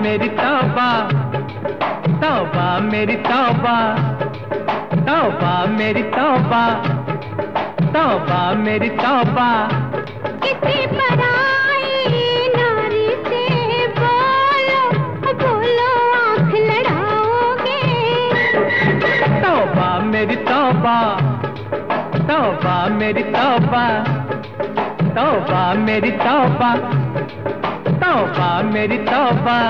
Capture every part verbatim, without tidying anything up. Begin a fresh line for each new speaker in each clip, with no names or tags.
मेरी तौबा, तौबा मेरी तौबा, तौबा मेरी तौबा, तौबा मेरी तौबा।
किसी पराई नारी से बोलो बोलो आँख लड़ाओगे।
तौबा मेरी तौबा, तौबा मेरी तौबा, तौबा मेरी तौबा, तौबा मेरी तौबा।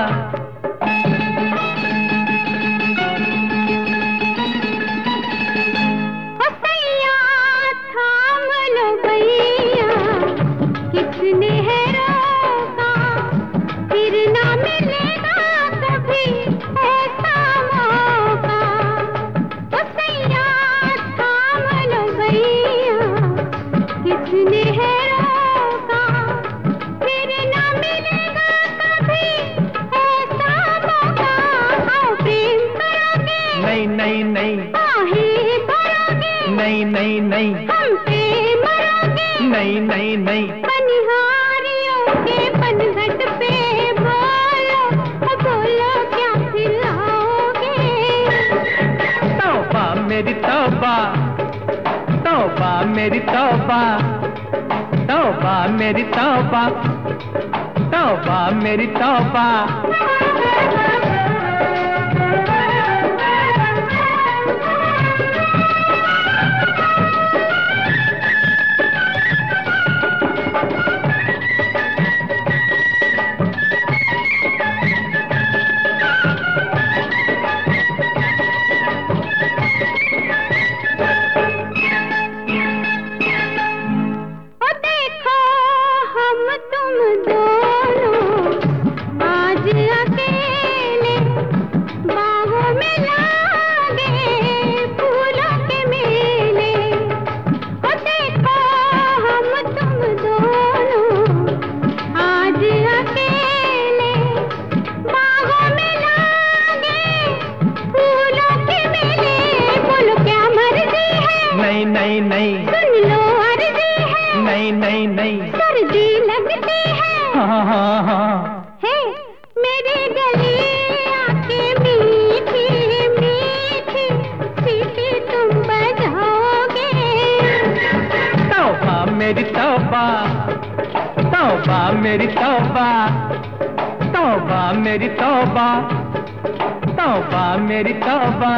किसने है रोका, फिर ना मिलेगा कभी ऐसा मौका। ओ सैया थाम लो भैया, किसने है रोका, फिर ना मिलेगा कभी ऐसा मौका। आओ प्रेम करोगे,
नहीं नहीं नहीं,
आहे भरोगे,
नहीं नहीं नहीं,
हम पे मरोगे,
नहीं नहीं नहीं।
बनिहारियों के पनघट पे बोलो बोलो क्या खिलाओगे।
तौबा मेरी तौबा, तौबा मेरी तौबा, तौबा मेरी तौबा, तौबा मेरी तौबा। नहीं नहीं नहीं,
सुन लो अर्जी है,
नहीं नहीं नहीं,
सर्दी लगती है,
हाँ हाँ हाँ,
है मेरी गली आके मीठी मीठी सीटी तुम बजाओगे।
तौबा मेरी तौबा, तौबा मेरी तौबा, तौबा मेरी तौबा, तौबा मेरी तौबा।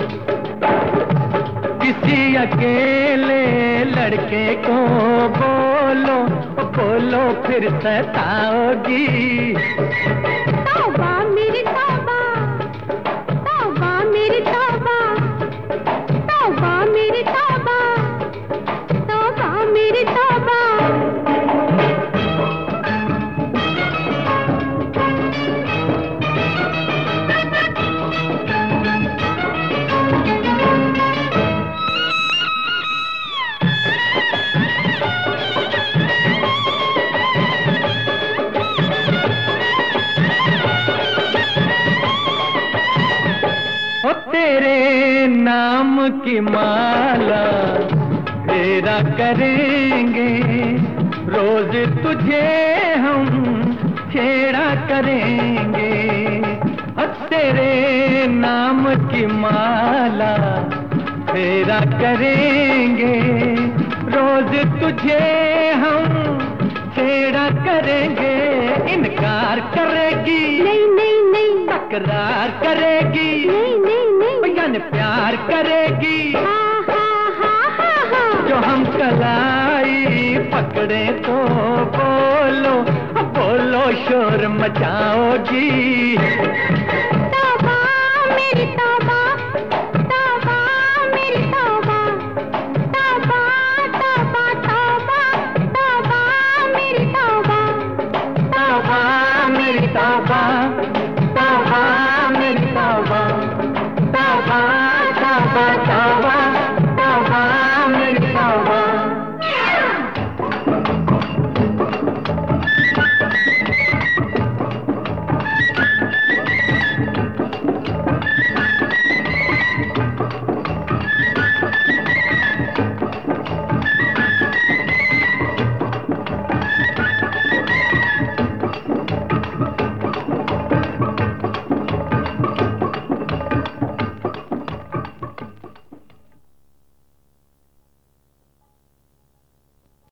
किसी अकेले लड़के को बोलो बोलो फिर सताओगी।
तौबा मेरी तौबा, तौबा मेरी तौबा, तौबा मेरी तौबा, तौबा मेरी तौबा।
तेरे नाम की माला फेरा करेंगे, रोज तुझे हम छेड़ा करेंगे। तेरे नाम की माला फेरा करेंगे, रोज तुझे हम छेड़ा करेंगे। इनकार करेगी,
नहीं नहीं नहीं,
तकरार करेगी,
नहीं नहीं नहीं,
बयान प्यार करेगी।
हाँ हाँ हाँ हाँ हाँ।
जो हम कलाई पकड़े तो बोलो बोलो शोर मचाओगी।
तौबा मेरी तौबा, तौबा मेरी तौबा, तौबा तौबा तौबा, तौबा मेरी तौबा,
तौबा मेरी तौबा।